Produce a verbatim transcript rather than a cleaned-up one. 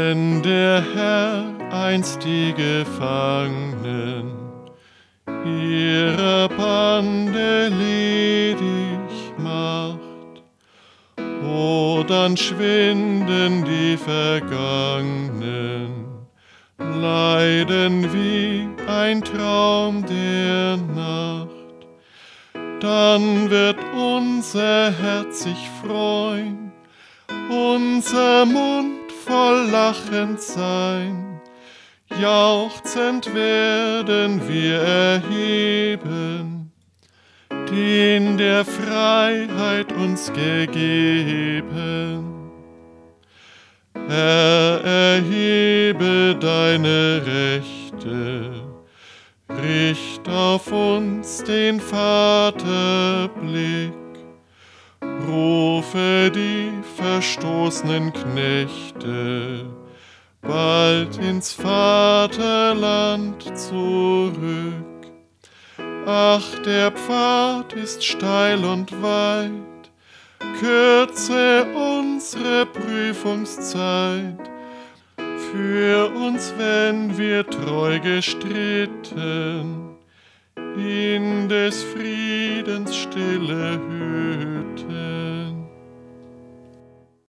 Wenn der Herr einst die Gefangenen ihrer Bande ledig macht, o dann schwinden die Vergangenen Leiden wie ein Traum der Nacht. Dann wird unser Herz sich freuen, unser Mund voll lachend sein. Jauchzend werden wir erheben, den der Freiheit uns gegeben. Herr, erhebe deine Rechte, richt auf uns den Vaterblick, rufe die verstoßenen Knechte bald ins Vaterland zurück. Ach, der Pfad ist steil und weit, kürze unsere Prüfungszeit. Für uns, wenn wir treu gestritten, in des Friedens stille Hütte.